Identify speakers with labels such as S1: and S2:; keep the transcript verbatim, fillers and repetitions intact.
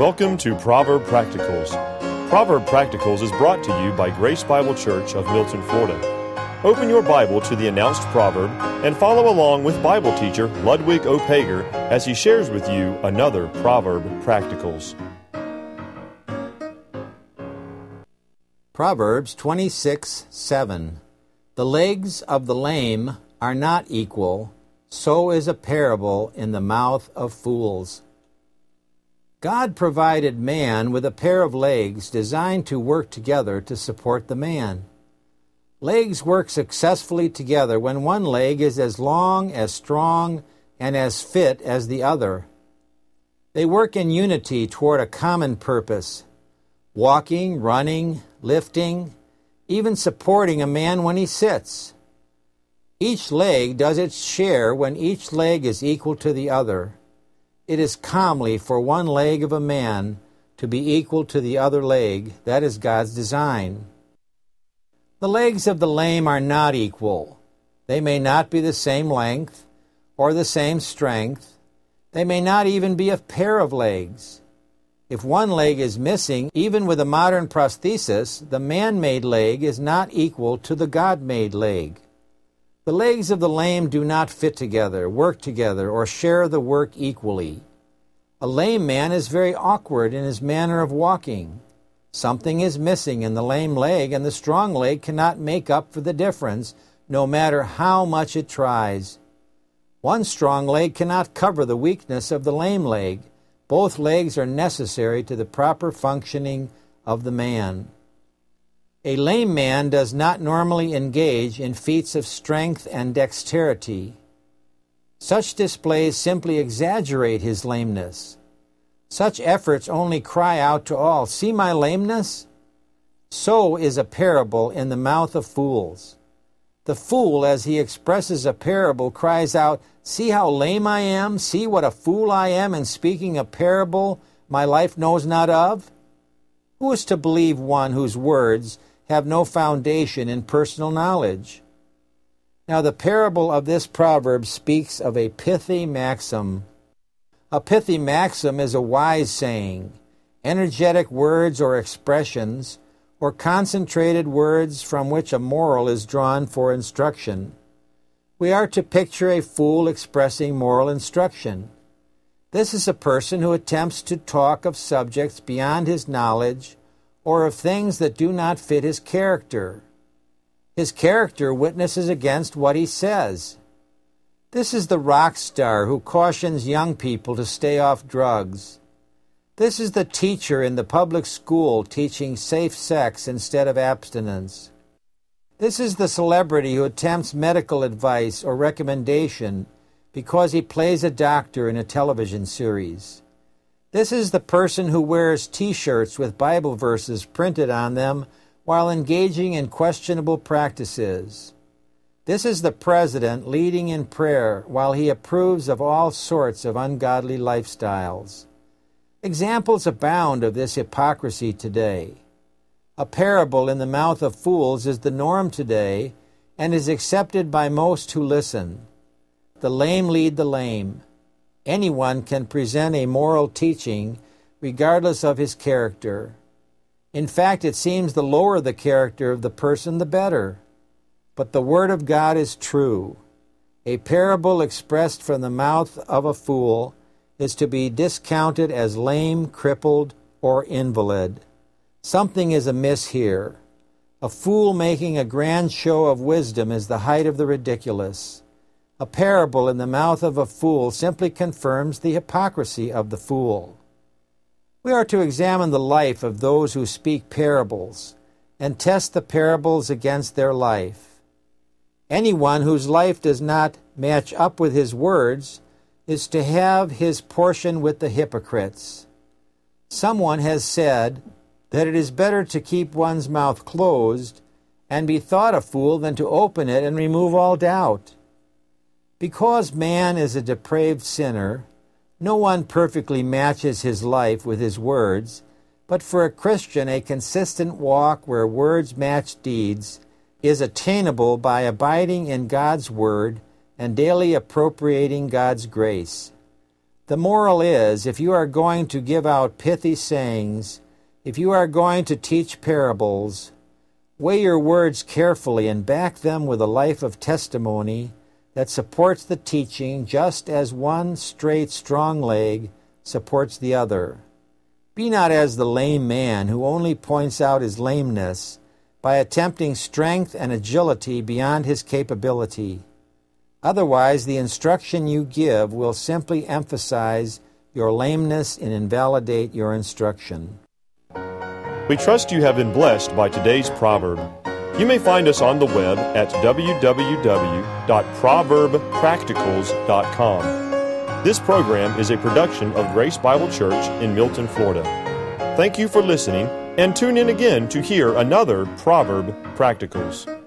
S1: Welcome to Proverb Practicals. Proverb Practicals is brought to you by Grace Bible Church of Milton, Florida. Open your Bible to the announced proverb and follow along with Bible teacher Ludwig Opager as he shares with you another Proverb Practicals.
S2: Proverbs twenty-six seven. The legs of the lame are not equal, so is a parable in the mouth of fools. God provided man with a pair of legs designed to work together to support the man. Legs work successfully together when one leg is as long, as strong, and as fit as the other. They work in unity toward a common purpose, walking, running, lifting, even supporting a man when he sits. Each leg does its share when each leg is equal to the other. It is comely for one leg of a man to be equal to the other leg. That is God's design. The legs of the lame are not equal. They may not be the same length or the same strength. They may not even be a pair of legs. If one leg is missing, even with a modern prosthesis, the man-made leg is not equal to the God-made leg. The legs of the lame do not fit together, work together, or share the work equally. A lame man is very awkward in his manner of walking. Something is missing in the lame leg, and the strong leg cannot make up for the difference, no matter how much it tries. One strong leg cannot cover the weakness of the lame leg. Both legs are necessary to the proper functioning of the man. A lame man does not normally engage in feats of strength and dexterity. Such displays simply exaggerate his lameness. Such efforts only cry out to all, "See my lameness?" So is a parable in the mouth of fools. The fool, as he expresses a parable, cries out, "See how lame I am? See what a fool I am in speaking a parable my life knows not of?" Who is to believe one whose words have no foundation in personal knowledge? Now the parable of this proverb speaks of a pithy maxim. A pithy maxim is a wise saying, energetic words or expressions, or concentrated words from which a moral is drawn for instruction. We are to picture a fool expressing moral instruction. This is a person who attempts to talk of subjects beyond his knowledge or of things that do not fit his character. His character witnesses against what he says. This is the rock star who cautions young people to stay off drugs. This is the teacher in the public school teaching safe sex instead of abstinence. This is the celebrity who attempts medical advice or recommendation because he plays a doctor in a television series. This is the person who wears T-shirts with Bible verses printed on them while engaging in questionable practices. This is the president leading in prayer while he approves of all sorts of ungodly lifestyles. Examples abound of this hypocrisy today. A parable in the mouth of fools is the norm today and is accepted by most who listen. The lame lead the lame. Anyone can present a moral teaching regardless of his character. In fact, it seems the lower the character of the person, the better. But the Word of God is true. A parable expressed from the mouth of a fool is to be discounted as lame, crippled, or invalid. Something is amiss here. A fool making a grand show of wisdom is the height of the ridiculous. A parable in the mouth of a fool simply confirms the hypocrisy of the fool. We are to examine the life of those who speak parables and test the parables against their life. Anyone whose life does not match up with his words is to have his portion with the hypocrites. Someone has said that it is better to keep one's mouth closed and be thought a fool than to open it and remove all doubt. Because man is a depraved sinner, no one perfectly matches his life with his words, but for a Christian a consistent walk where words match deeds is attainable by abiding in God's Word and daily appropriating God's grace. The moral is, if you are going to give out pithy sayings, if you are going to teach parables, weigh your words carefully and back them with a life of testimony that supports the teaching just as one straight, strong leg supports the other. Be not as the lame man who only points out his lameness by attempting strength and agility beyond his capability. Otherwise, the instruction you give will simply emphasize your lameness and invalidate your instruction.
S1: We trust you have been blessed by today's proverb. You may find us on the web at w w w dot proverb practicals dot com. This program is a production of Grace Bible Church in Milton, Florida. Thank you for listening, and tune in again to hear another Proverb Practicals.